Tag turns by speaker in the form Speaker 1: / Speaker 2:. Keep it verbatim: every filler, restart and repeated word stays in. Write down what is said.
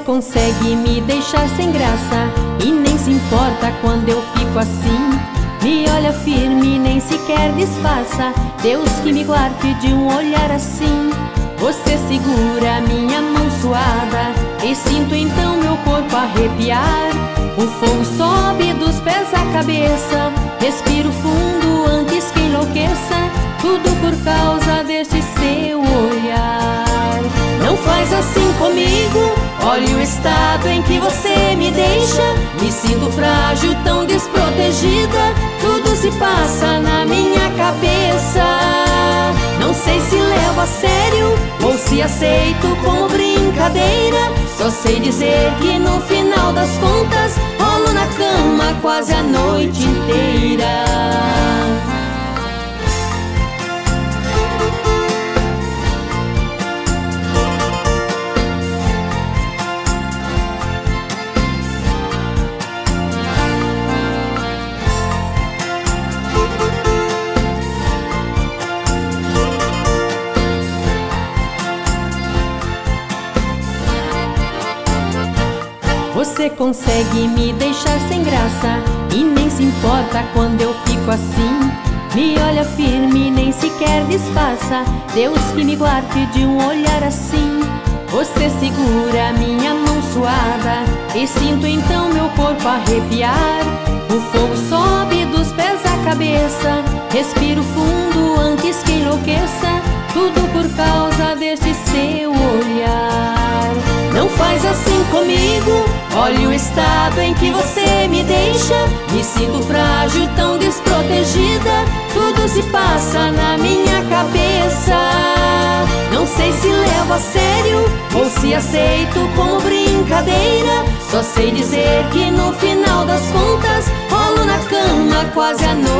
Speaker 1: consegue me deixar sem graça e nem se importa quando eu fico assim. Me olha firme, nem sequer disfarça. Deus que me guarde de um olhar assim. Você segura minha mão suada e sinto então meu corpo arrepiar. O fogo sobe dos pés à cabeça. Respiro fundo antes que enlouqueça. Tudo por causa desse seu olhar. Não faz assim comigo. Olhe o estado em que você me deixa. Me sinto frágil, tão desprotegida. Tudo se passa na minha cabeça. Não sei se levo a sério ou se aceito como brincadeira. Só sei dizer que no final das contas rolo na cama quase a noite inteira. Você consegue me deixar sem graça e nem se importa quando eu fico assim. Me olha firme, nem sequer disfarça. Deus que me guarde de um olhar assim. Você segura minha mão suada e sinto então meu corpo arrepiar. O fogo sobe dos pés à cabeça. Respiro fundo antes que enlouqueça. Tudo por causa desse seu olhar. Não faz assim comigo. Olhe o estado em que você me deixa. Me sinto frágil, tão desprotegida. Tudo se passa na minha cabeça. Não sei se levo a sério ou se aceito como brincadeira. Só sei dizer que no final das contas rolo na cama quase a noite